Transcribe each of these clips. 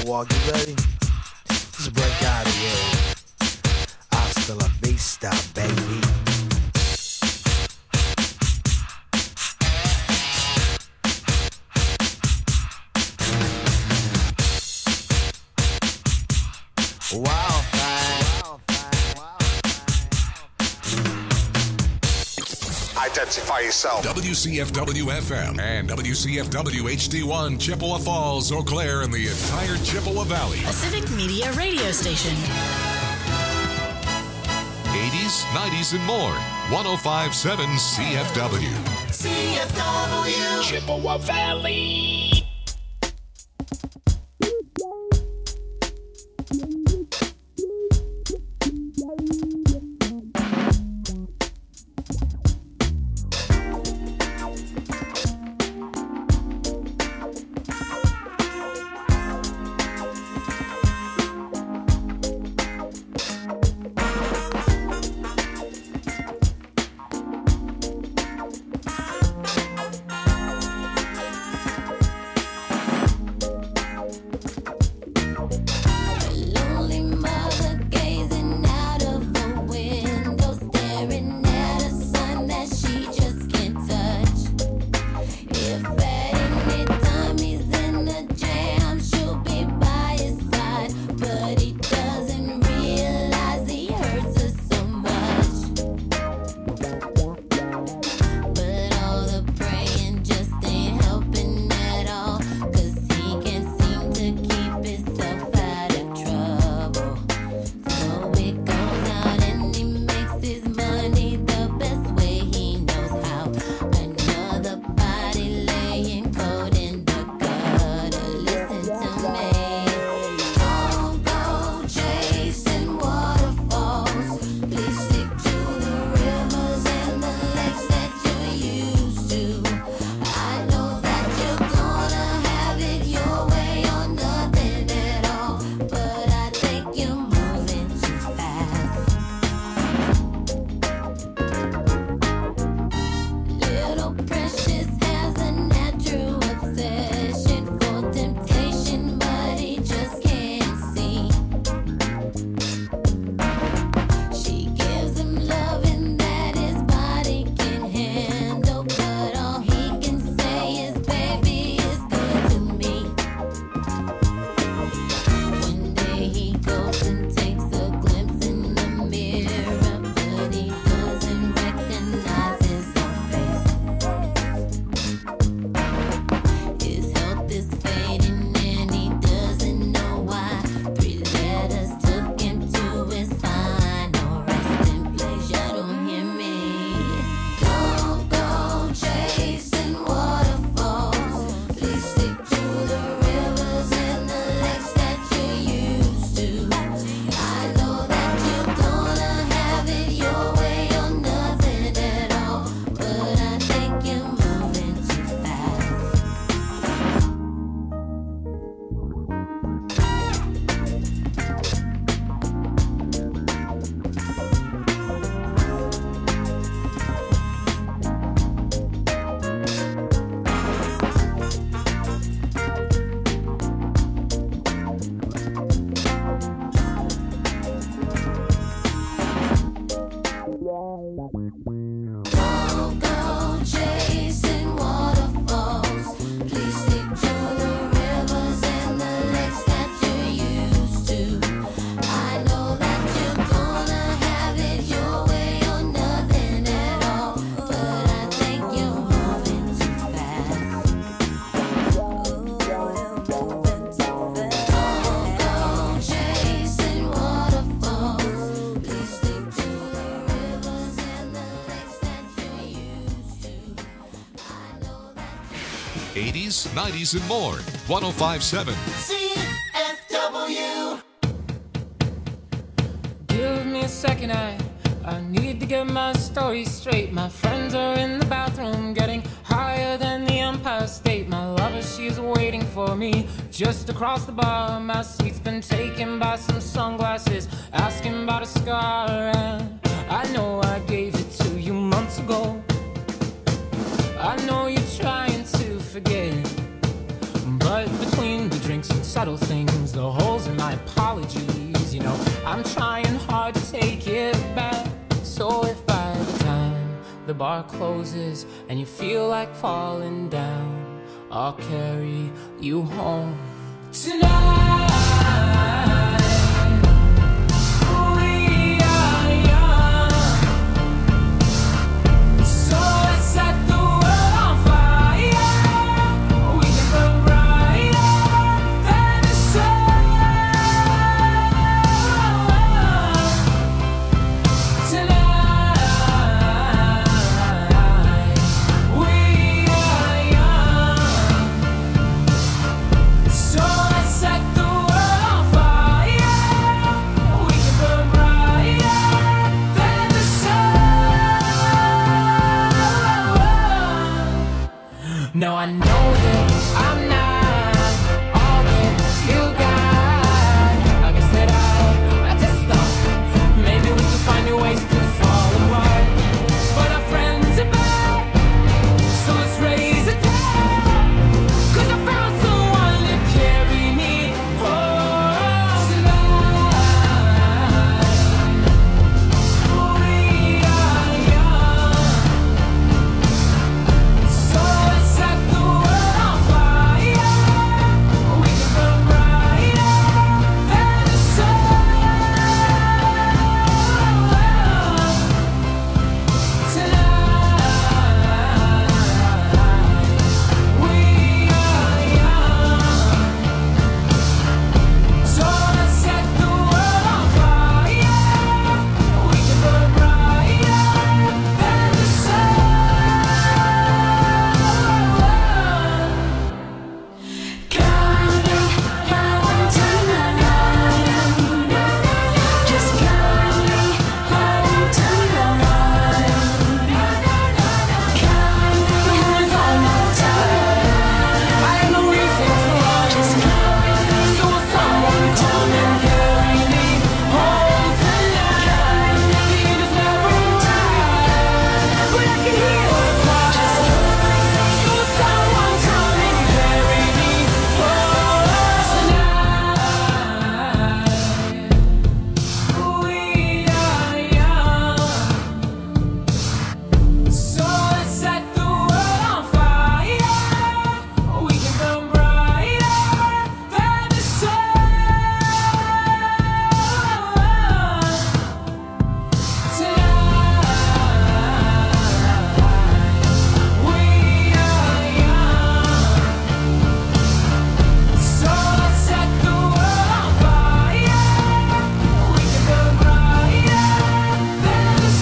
Walk, you ready? Let's break out of here. Hasta la vista, baby. Wow, Identify yourself. WCFW FM and WCFW HD1 Chippewa Falls, Eau Claire, and the entire Chippewa Valley. A civic media radio station. 80s, 90s, and more. 1057 CFW. CFW. Chippewa Valley. '80s, '90s, and more. 1057 CFW. Give me a second, I need to get my story straight. My friends are in the bathroom getting higher than the Empire State. My lover, she's waiting for me just across the bar. My seat's been taken by some sunglasses, asking about a scar. And I know I gave it to you months ago. I know you're trying to forget, but between the drinks and subtle things, the holes in my apologies. You know, I'm trying hard to take it back. So if by the time the bar closes and you feel like falling down, I'll carry you home tonight. Now I know that I'm not all that you got. I guess that I just thought maybe we could find new ways to fall apart. But our friends are back, so let's raise a toast. 'Cause I found someone to carry me home tonight. We are young, so let's set the world on fire. We can burn brighter than the sun tonight. We are young, so let's set the world on fire. We can burn brighter than the sun. Carry me home tonight. Just carry me home tonight. Carry me home tonight. I have no reason to run. Just carry me. So will someone come and carry me home tonight? The angels never arrive, but I can hear the cry. So will someone come and carry me home tonight? We are young, so let's set the world on fire. We can burn brighter than the sun tonight. We are young, so let's set the world on fire. We can burn brighter than the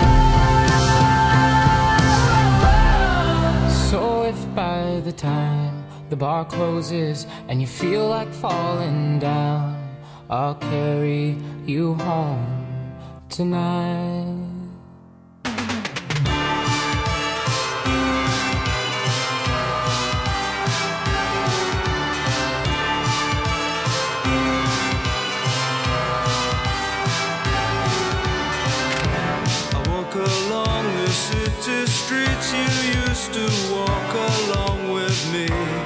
sun. So if by the time the bar closes and you feel like falling down, I'll carry you home tonight. I walk along the city streets you used to walk along with me.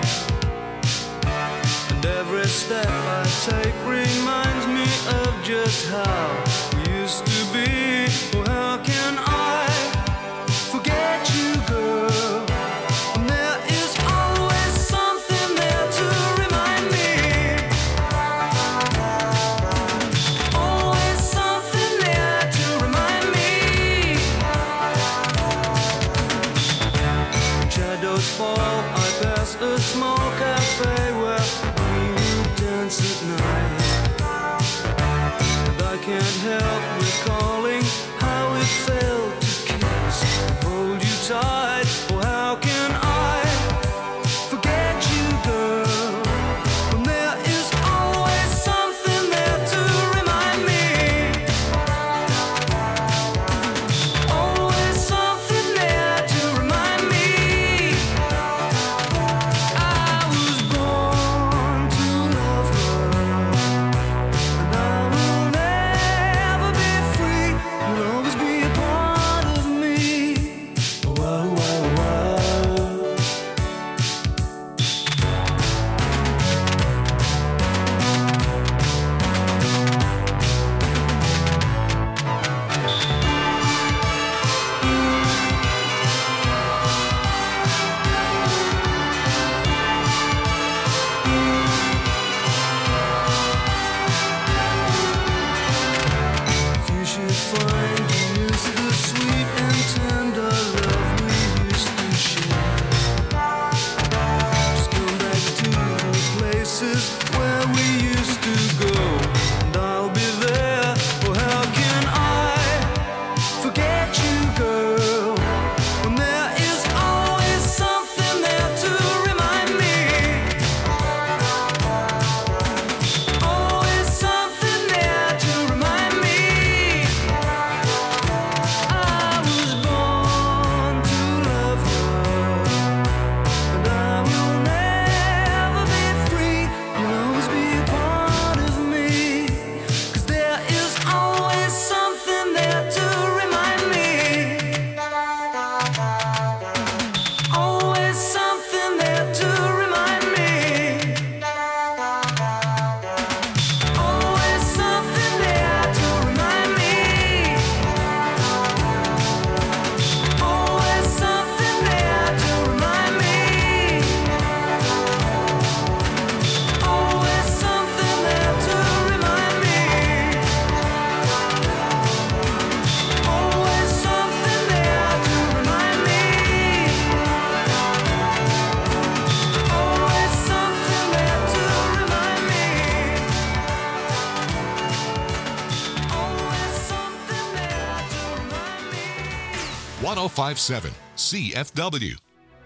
And every step I take reminds me of just how we used to be. Well, how can I forget you, girl? And there is always something there to remind me. Always something there to remind me. Shadows fall, I pass a small cafe where we would dance at night. And I can't help recalling how it felt 1057 CFW.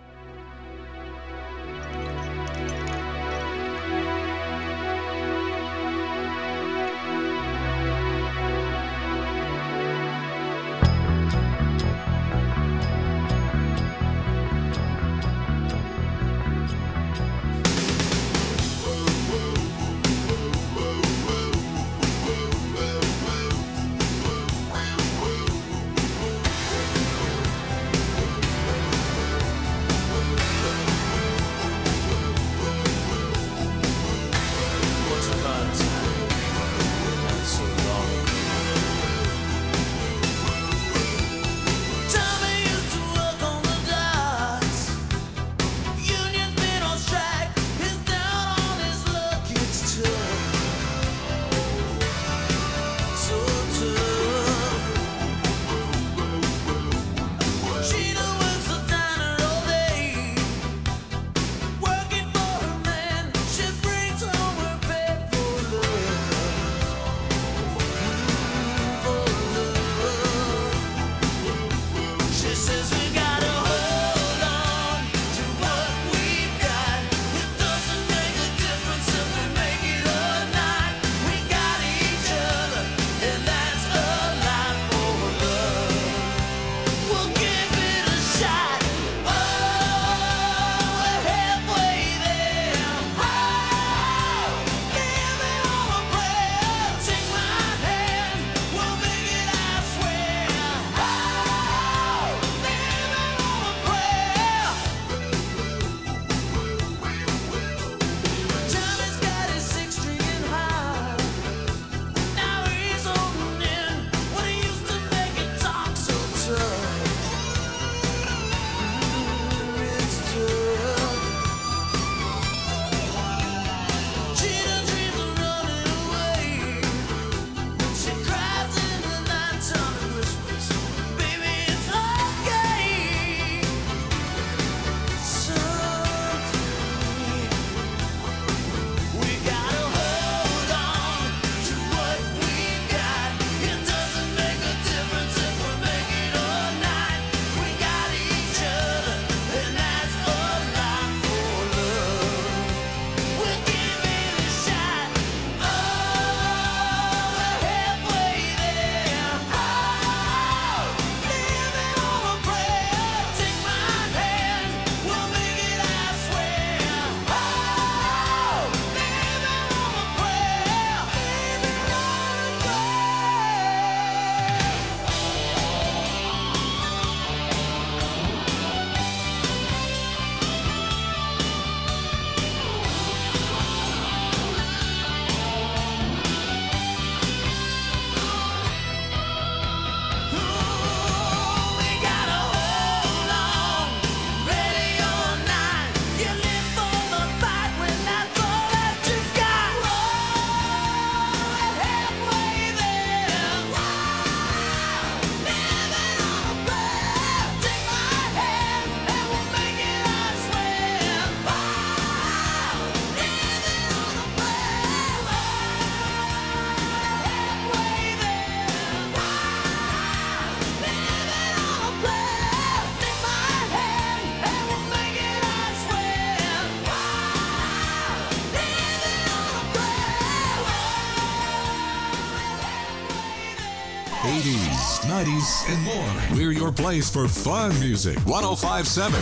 '80s, '90s, and more. We're your place for fun music. 1057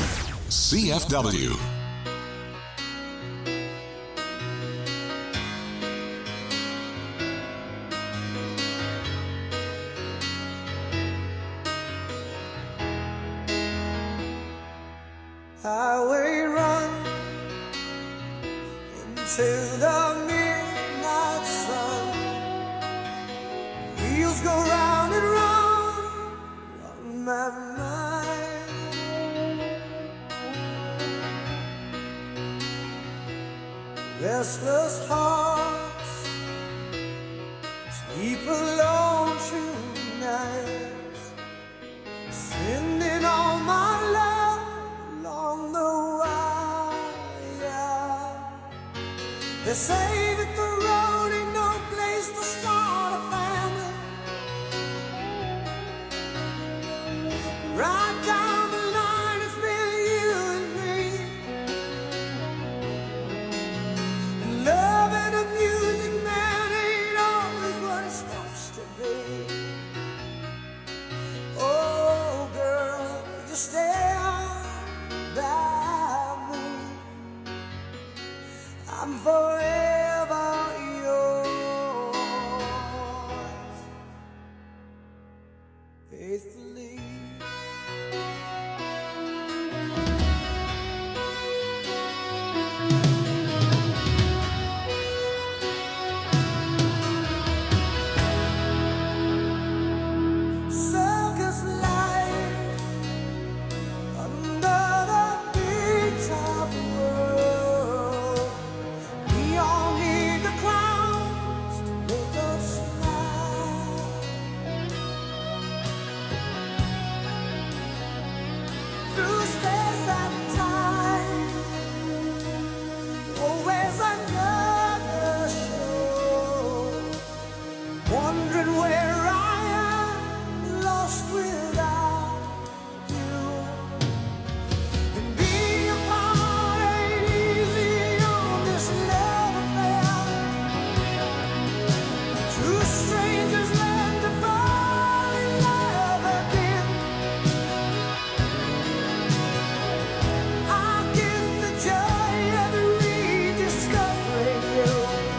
CFW. Highway run into the midnight sun. Wheels go round and round on my mind. Restless hearts sleep alone tonight, sending all my love along the wire. They say that the road ain't no place to start a family, wondering where I am, lost without you. And being apart ain't easy on this love affair. Two strangers learn to fall in love again. I get the joy of rediscovering you.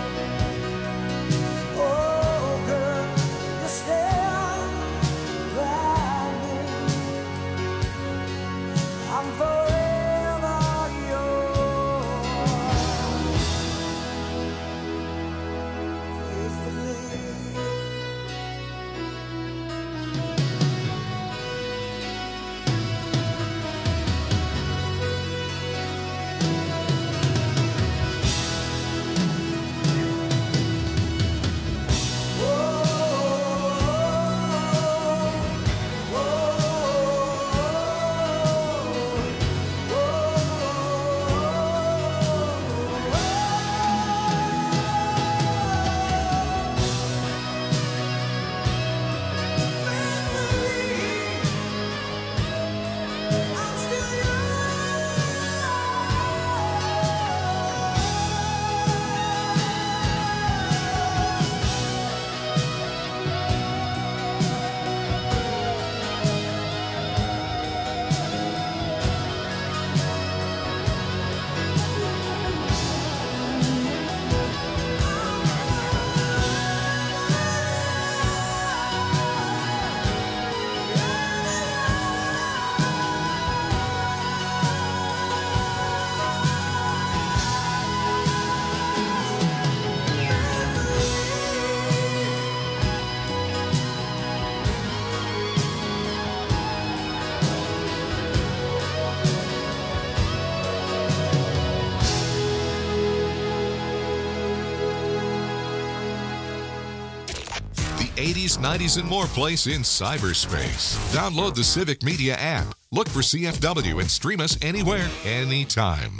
Oh, girl, you're still by me. I'm forever yours, faithfully. The 80s, 90s, and more place in cyberspace. Download the Civic Media app. Look for CFW and stream us anywhere, anytime.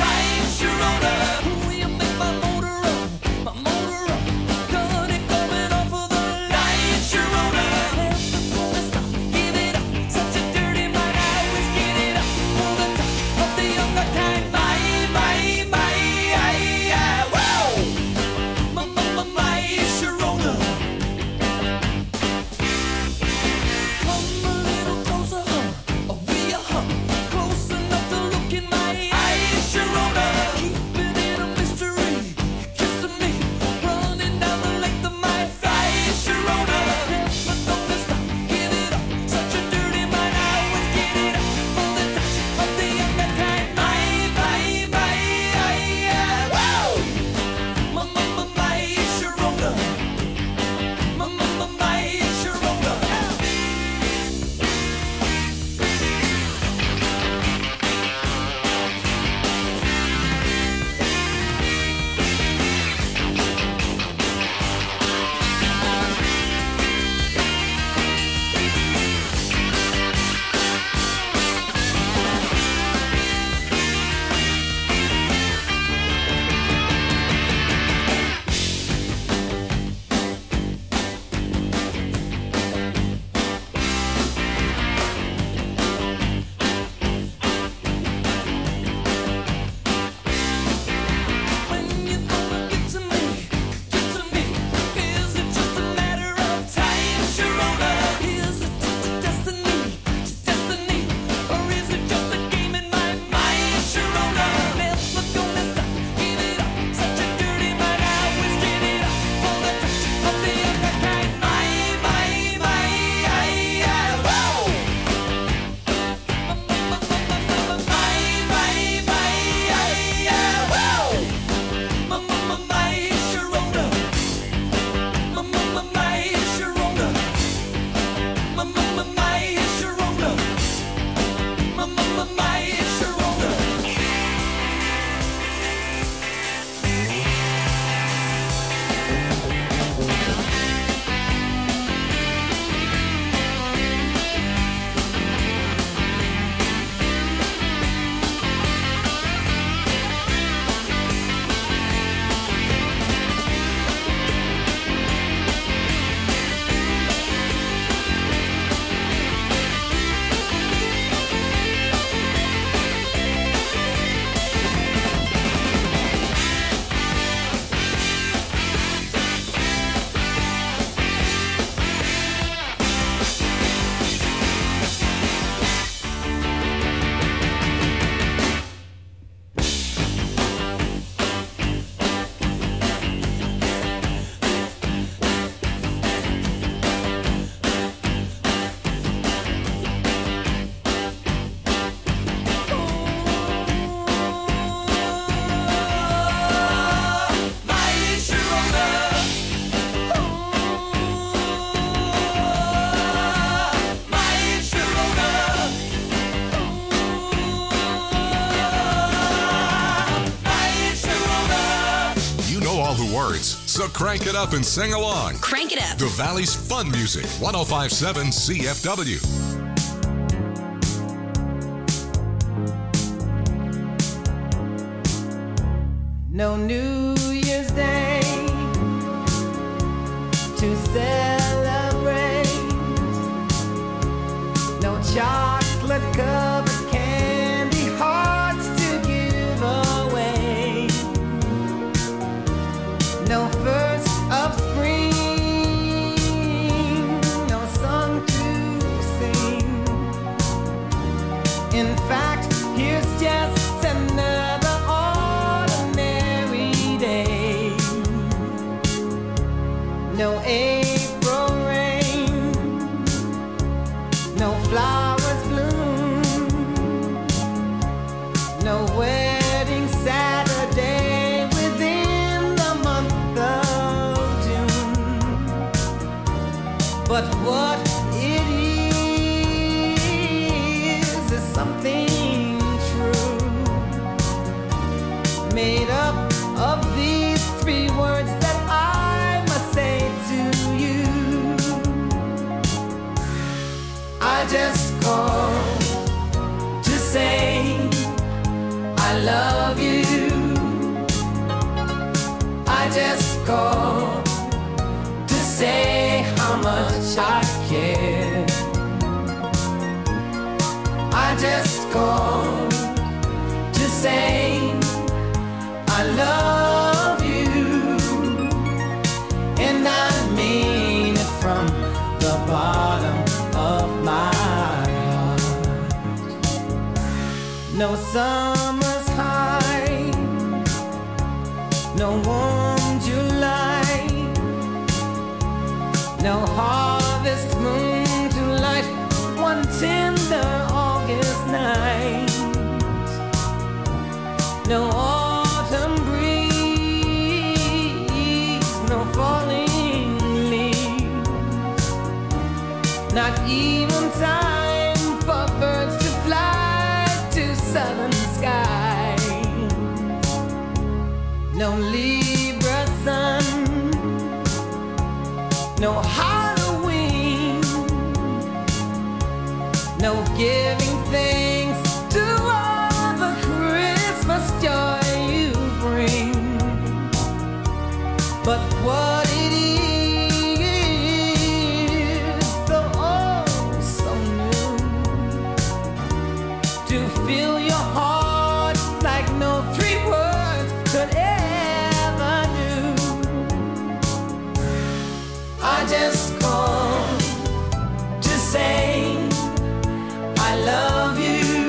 Coming words, so crank it up and sing along. Crank it up. The Valley's fun music, 105.7 CFW. No New Year's Day to celebrate. No chocolate covered candy hearts to give away. No first of spring, no song to sing. In fact, here's just another ordinary day. No April rain, no flowers bloom, no wedding Saturday within the month of June. But what it is something true, made up of these three words that I must say to you. I just called to say I love you. I just called to say how much I care. I just called to say I love you, and I mean it from the bottom of my heart. No summer's high, no warm July, no harvest moon to light one tender August night. No autumn breeze, no falling leaves, not even time for birds to fly to southern skies. No Libra sun, no Halloween, no giving thanks to all the Christmas joy you bring. But what it is, though oh so new, to fill your heart like no three words could ever do. I just called to say I love you.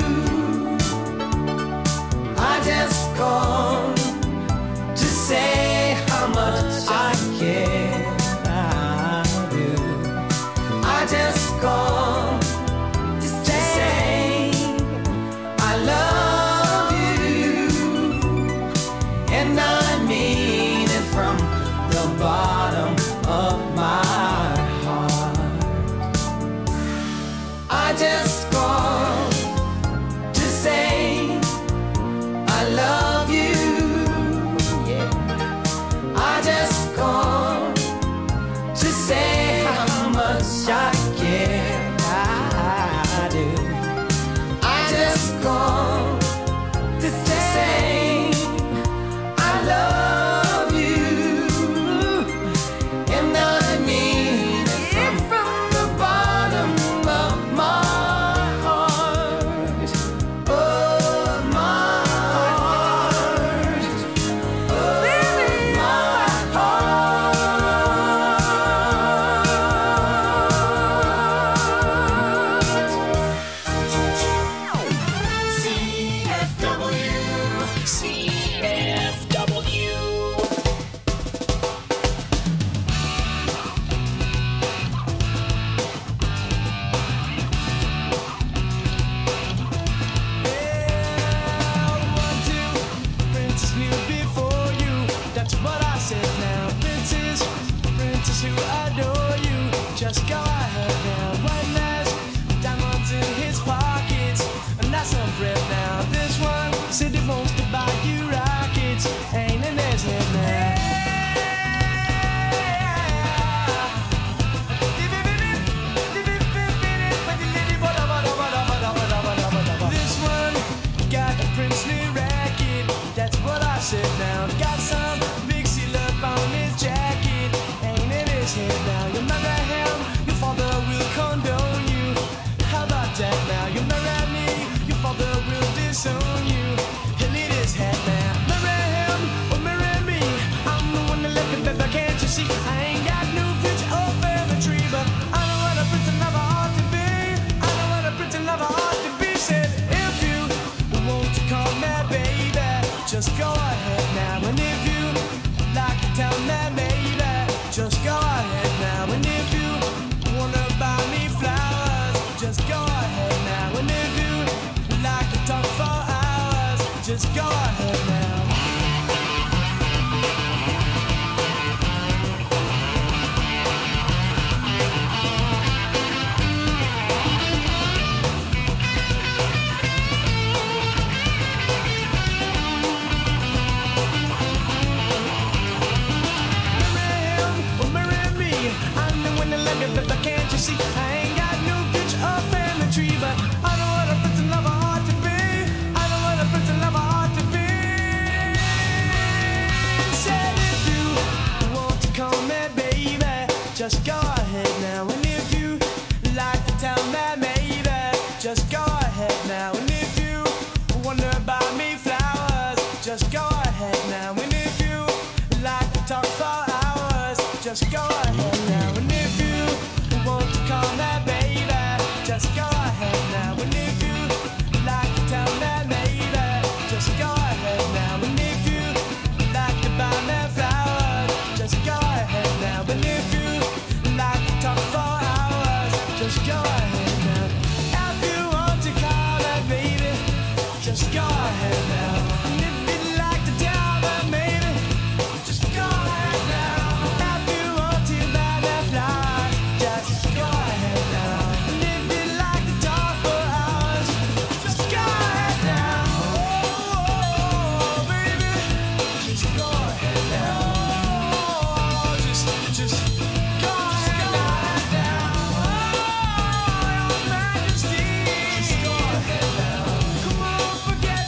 just go ahead now. But can't you see I ain't got no picture of family tree, but I know what a prince and lover ought to be. I know what a prince and lover ought to be. Said if you want to call me baby, just go ahead now. And if you like to tell me maybe, just go ahead now. And if you wonder about me flowers, just go ahead now. And if you like to talk for hours, just go ahead now. And if you want to call me baby, just go ahead now. And if you like to tell me maybe, just go ahead now. And if you like to buy me flowers, just go ahead now. And if you like to talk for hours, just go ahead now. If you want to call me baby, just go ahead now. And if you'd like to tell me maybe, just go ahead now. If you want to buy me flowers, just go ahead now. And if you'd like to talk for hours, just go ahead now. Oh, baby, just go ahead now. Oh, just go ahead now. Oh, Your Majesty, just go ahead now. Come on, forget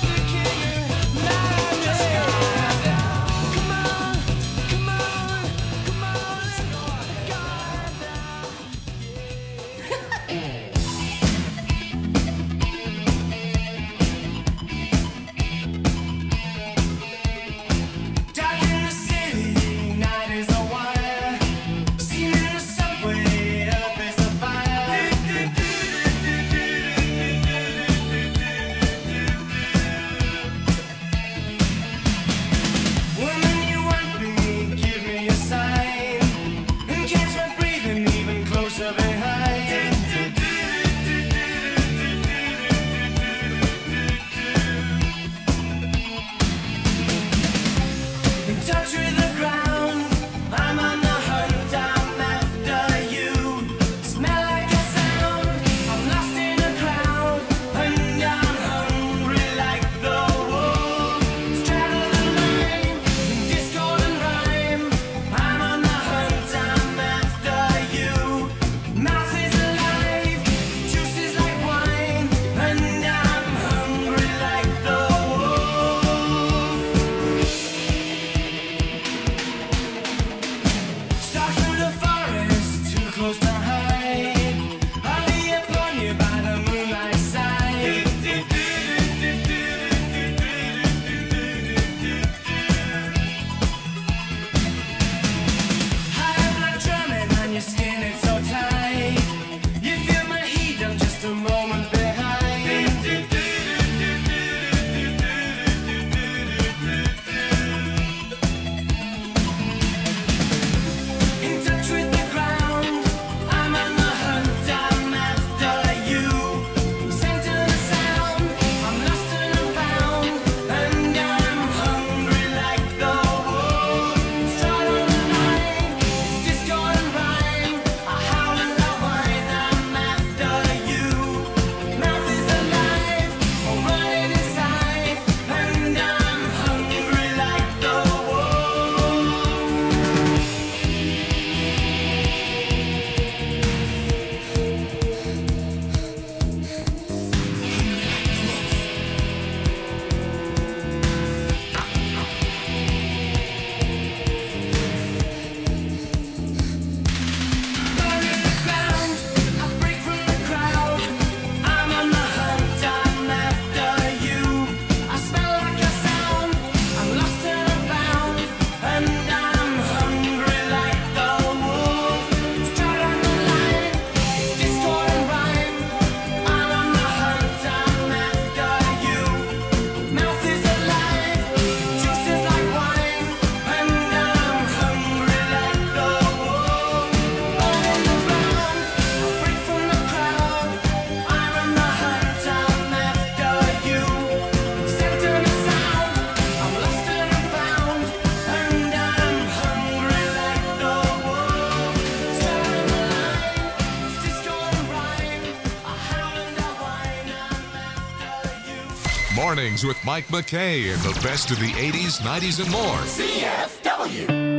Mornings with Mike McKay and the best of the 80s, 90s, and more. CFW.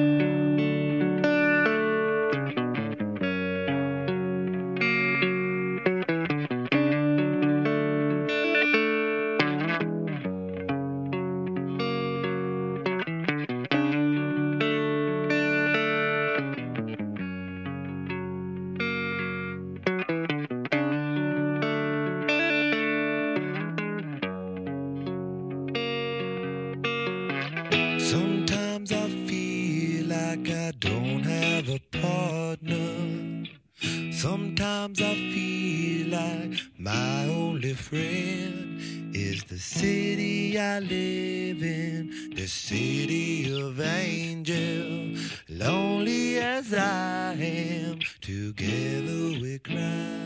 Sometimes I feel like I don't have a partner. Sometimes I feel like my only friend is the city I live in, the city of angels. Lonely as I am, together we cry.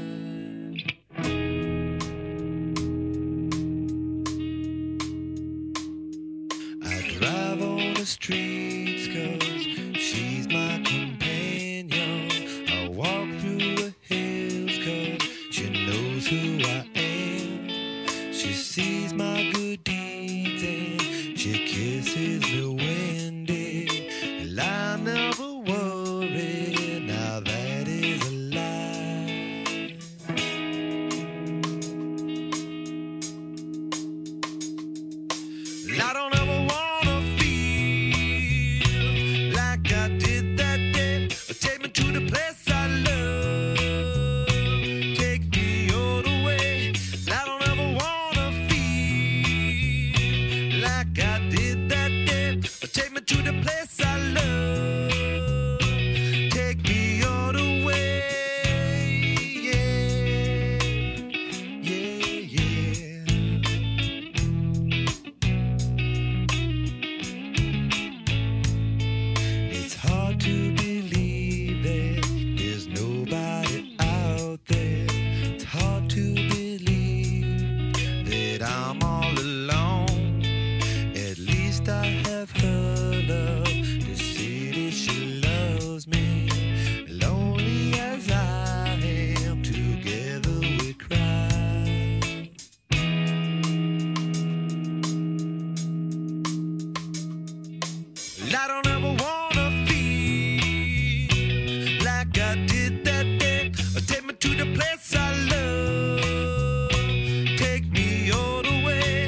Drive on the streets 'cause she's my companion. I walk through the hills 'cause she knows who I am. She sees my good deeds and she kisses me windy. And I never worry, now that is a lie. I don't ever want to the place I love, take me all the way. I don't ever wanna feel like I did that day. Take me to the place I love, take me all the way. Yeah, yeah, yeah. It's hard to believe there's nobody out there. It's hard to believe that I'm all alone. At least I have her love. The city, she loves me. Lonely as I am, together we cry. I don't ever wanna feel like I did that day. Take me to the place I love, take me all the way.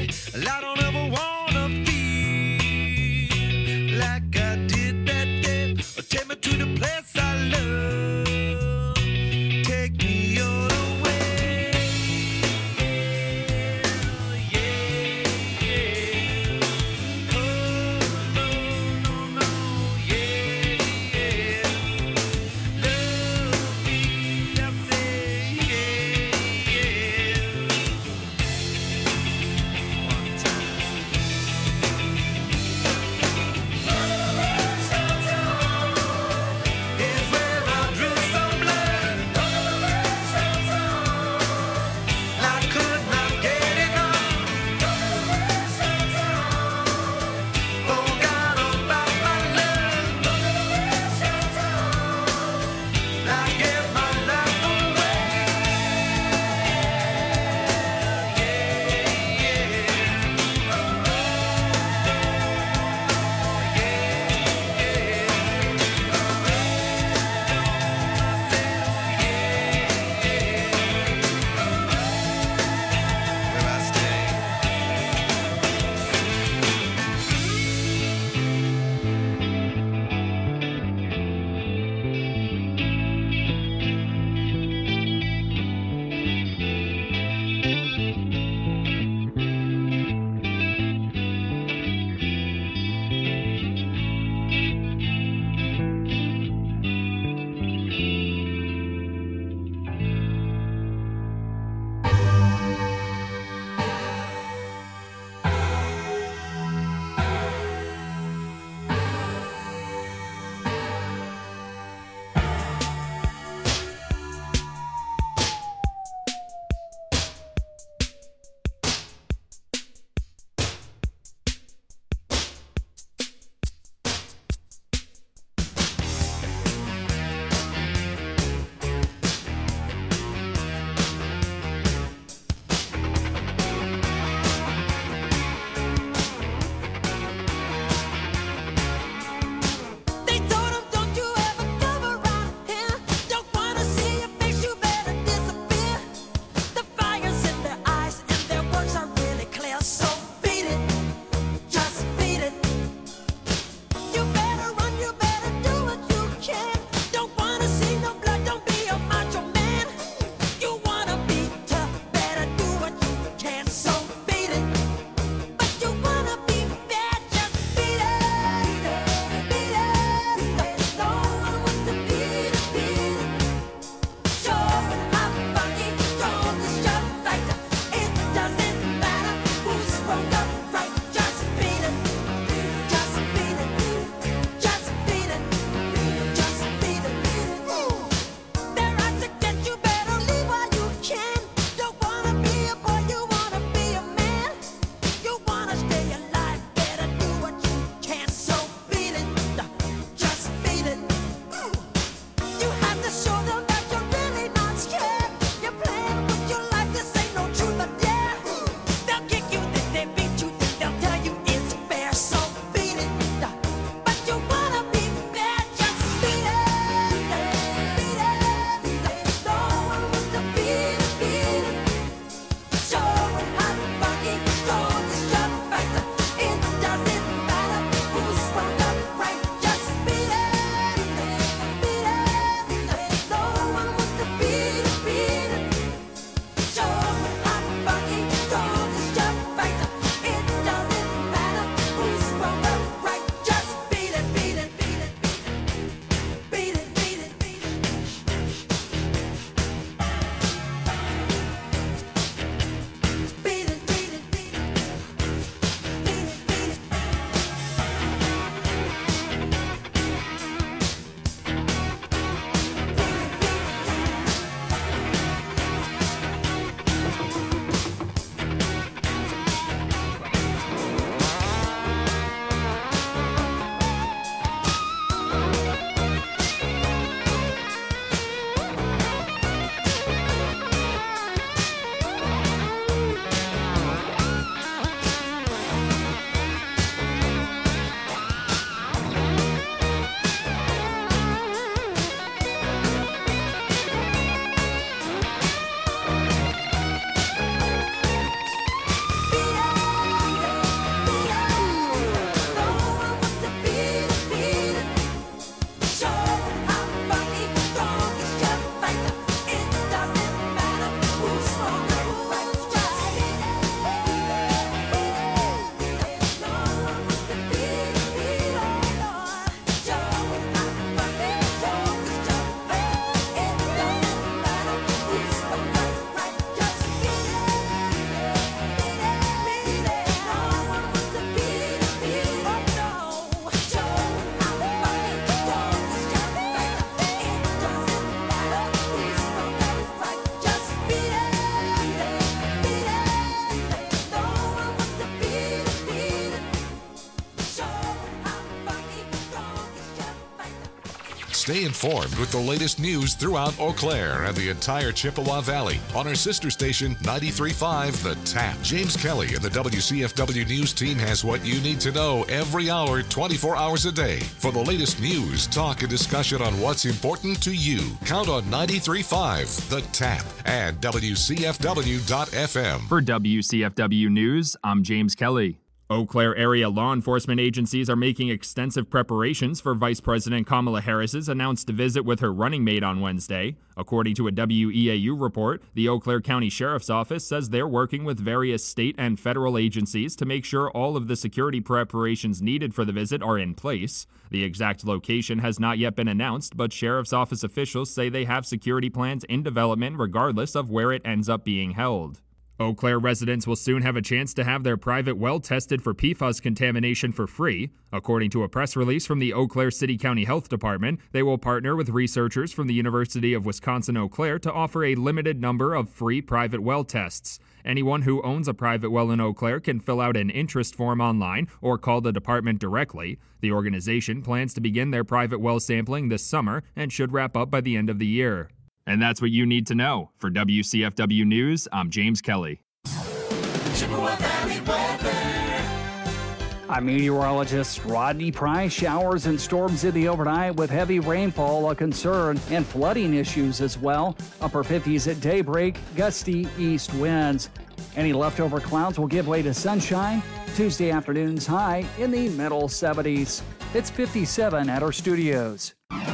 Stay informed with the latest news throughout Eau Claire and the entire Chippewa Valley on our sister station 93.5 The Tap. James Kelly and the WCFW News team has what you need to know every hour, 24 hours a day. For the latest news, talk, and discussion on what's important to you, count on 93.5 The Tap and WCFW.FM. For WCFW News, I'm James Kelly. Eau Claire area law enforcement agencies are making extensive preparations for Vice President Kamala Harris's announced visit with her running mate on Wednesday. According to a WEAU report, the Eau Claire County Sheriff's Office says they're working with various state and federal agencies to make sure all of the security preparations needed for the visit are in place. The exact location has not yet been announced, but Sheriff's Office officials say they have security plans in development regardless of where it ends up being held. Eau Claire residents will soon have a chance to have their private well tested for PFAS contamination for free. According to a press release from the Eau Claire City County Health Department, they will partner with researchers from the University of Wisconsin-Eau Claire to offer a limited number of free private well tests. Anyone who owns a private well in Eau Claire can fill out an interest form online or call the department directly. The organization plans to begin their private well sampling this summer and should wrap up by the end of the year. And that's what you need to know. For WCFW News, I'm James Kelly. Chippewa Valley weather. I'm meteorologist Rodney Price. Showers and storms in the overnight with heavy rainfall a concern and flooding issues as well. Upper 50s at daybreak, gusty east winds. Any leftover clouds will give way to sunshine. Tuesday afternoon's high in the middle 70s. It's 57 at our studios.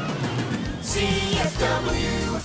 CFW.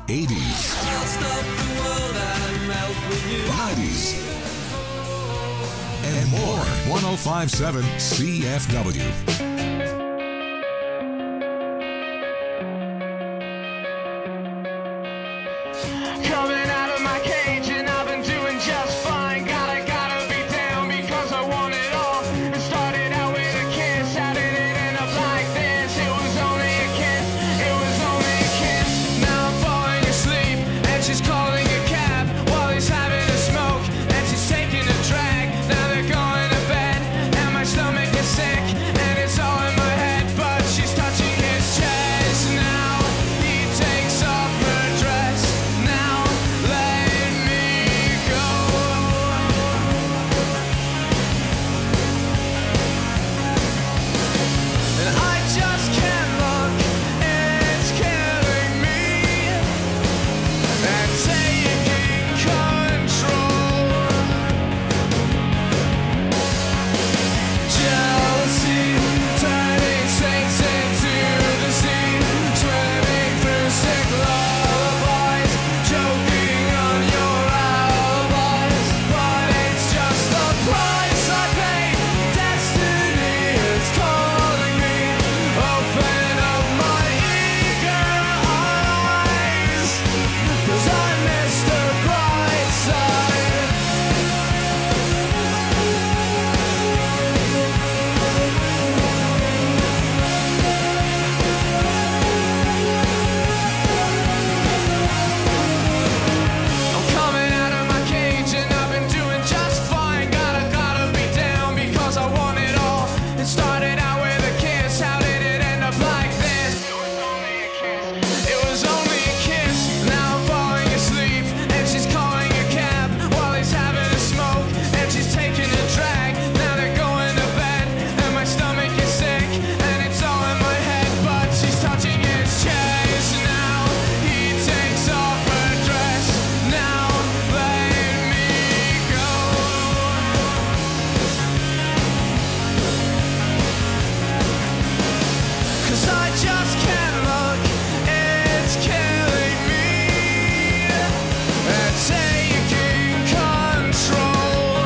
80s, 90s, and more. 105.7 CFW. Coming out of my cage and I've been doing just fine. Gotta be down because I want it all. It started out with a kiss. How did it end up like this? It was only a kiss. It was only a kiss. Now I'm falling asleep and she's calling a cab while he's having a smoke and she's taking a drag. Now they're going to bed and my stomach is sick and it's all in my head, but she's touching his chest. Now he takes off her dress. Now let me go. And I just can't look, it's killing me. And taking control. Jealousy turning saints into the sea, swimming through sick lullabies, choking on your alibis. But it's just the price I pay. Destiny is calling me. Open up my eager eyes, 'cause I missed the bright side. I'm coming out of my cage and I've been doing just fine. Gotta be down because I want it all. It started out with a kiss. How did it end up like this? It was only a kiss. It was only a kiss. Now I'm falling asleep and she's calling a cab while he's having a smoke and she's taking a drag. Now they're going to bed and my stomach is sick and it's all in my head, but she's touching his chest. Now he takes off her dress. Now let me go. 'Cause I just can't look, it's killing me. And taking control.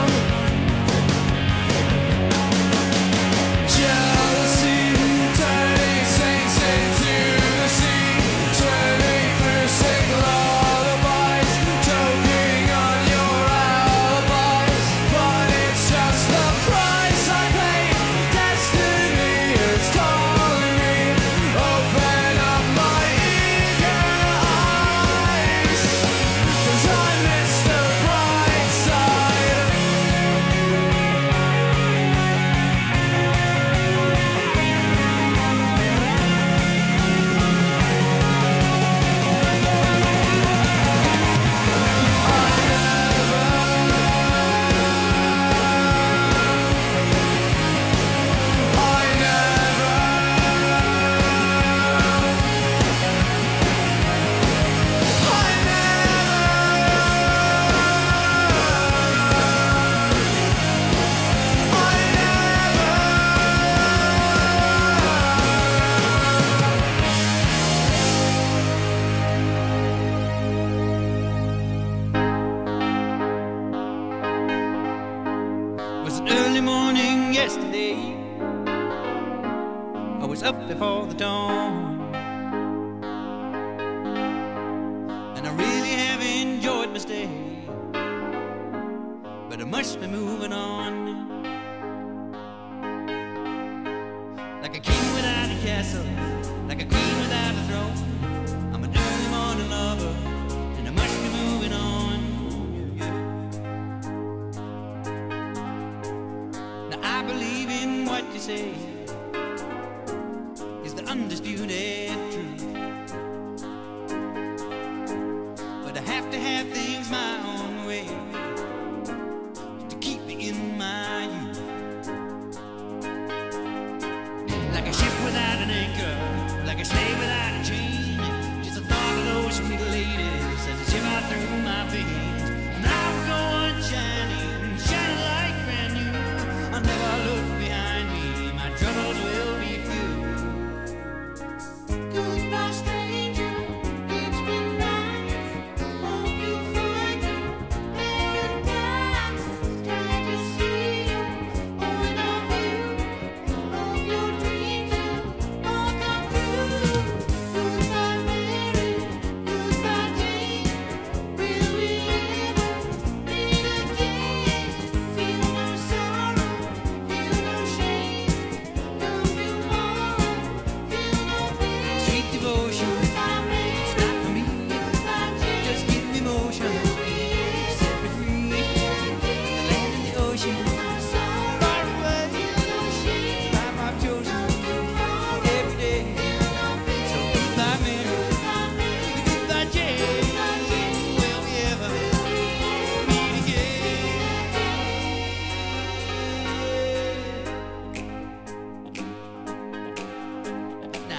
Jealousy turning saints into the sea, swimming through sick lullabies, choking on your alibis. But it's just the price I pay. Destiny is calling me. Open up my eager eyes, 'cause I missed the bright side. It was an early morning yesterday. I was up before the dawn, and I really have enjoyed my stay, but I must be moving on. Like a king without a castle, like a queen without a throne. I'm an early morning lover, and I must be moving on. Now I believe in what you say is the undisputed truth, but I have to have things my own way to keep me in my youth. Like a ship without an anchor, like a slave without a chain. Just the thought of those sweet ladies as they shiver through my veins. Now we're going shining, shining like brand new. I never look behind me. My trouble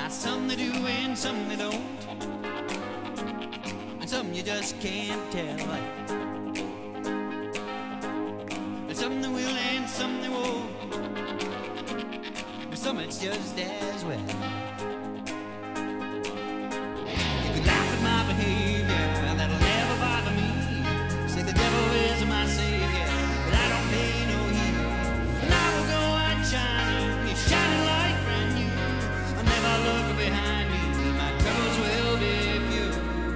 Some they do and some they don't, and some you just can't tell. And some they will and some they won't, and some it's just as well. You could laugh at my behavior, that'll never bother me. Say the devil is my savior, but I don't pay no heed. And I will go on shining, shining like brand new. I'll never look behind me, my troubles will be few.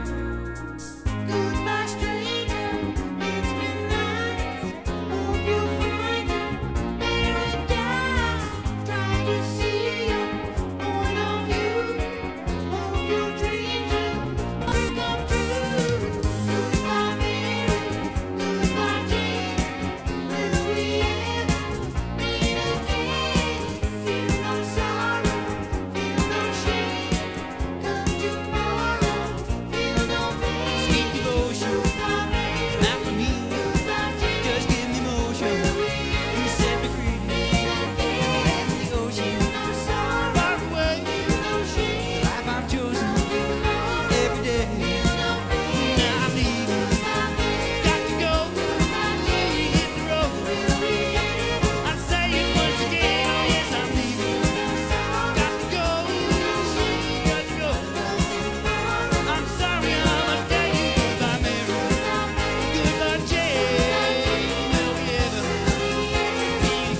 Goodbye, stranger, it's been nice. Hope you'll find a paradise. Try to see your point of view. Hope your dreams will come true. Goodbye, Mary, goodbye, Jane. Will we ever meet again? Feel no sorrow, feel no shame. Come tomorrow, feel no pain. Sweet devotion, Goodbye, Mary, not for me, goodbye, Jane. just give me motion. You set me free, let the ocean far away. The life I've chosen every day. Now I'm leaving, got to go. Hit the road. I'm saying once again, oh yes, I'm leaving. Got to go, got to go. I'm sorry, I must tell you goodbye, Mary. Goodbye, Jane. Will we ever meet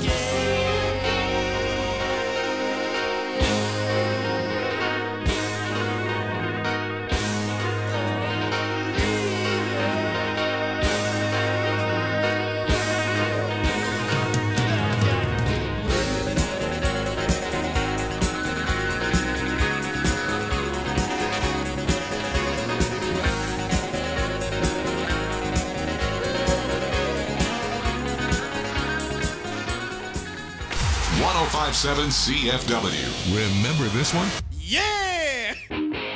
.1057 CFW. Remember this one? Yeah!